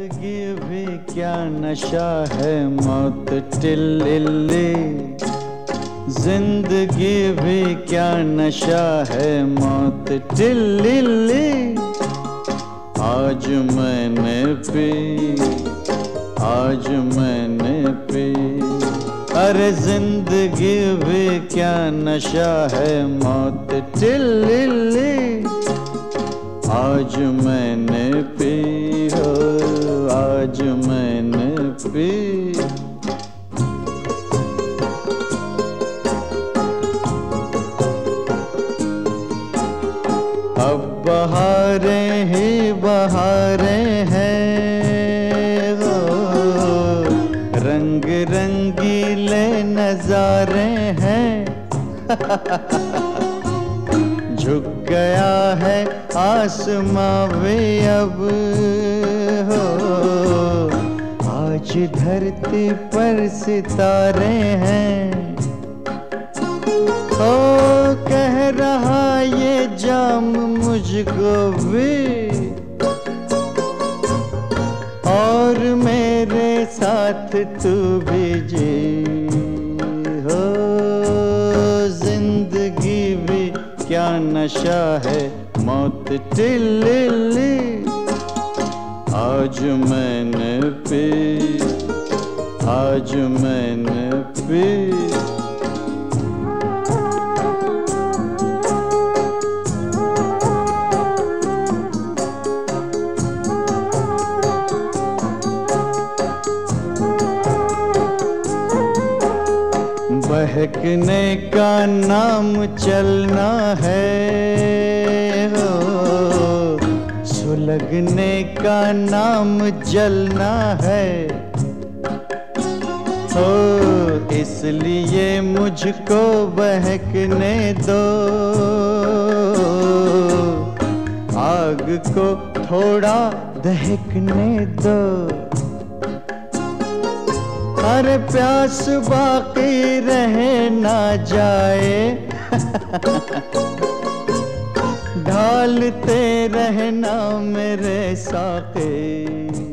जिंदगी भी क्या नशा है मौत टिल्ली, जिंदगी भी क्या नशा है मौत टिल्ली। आज मैंने पी, आज मैंने पी, अरे जिंदगी भी क्या नशा है मौत टिल्ली। आज मैंने पी हो, आज मैंने पी। अब बहारें ही बहारें हैं हो, रंग रंगीले नजारे हैं। झुक गया है आसमां भी अब हो, आज धरती पर सितारे हैं। ओ कह रहा ये जाम मुझको भी, और मेरे साथ तू भी जी हो। जिंदगी भी क्या नशा है मौत टिल्ली। आज मैंने पी, आज मैंने पी। बहकने का नाम चलना है हो, सुलगने का नाम जलना है हो। इसलिए मुझको बहकने दो, आग को थोड़ा दहकने दो। अरे प्यास बाकी रहे ना जाए, ढालते रहना मेरे साथे।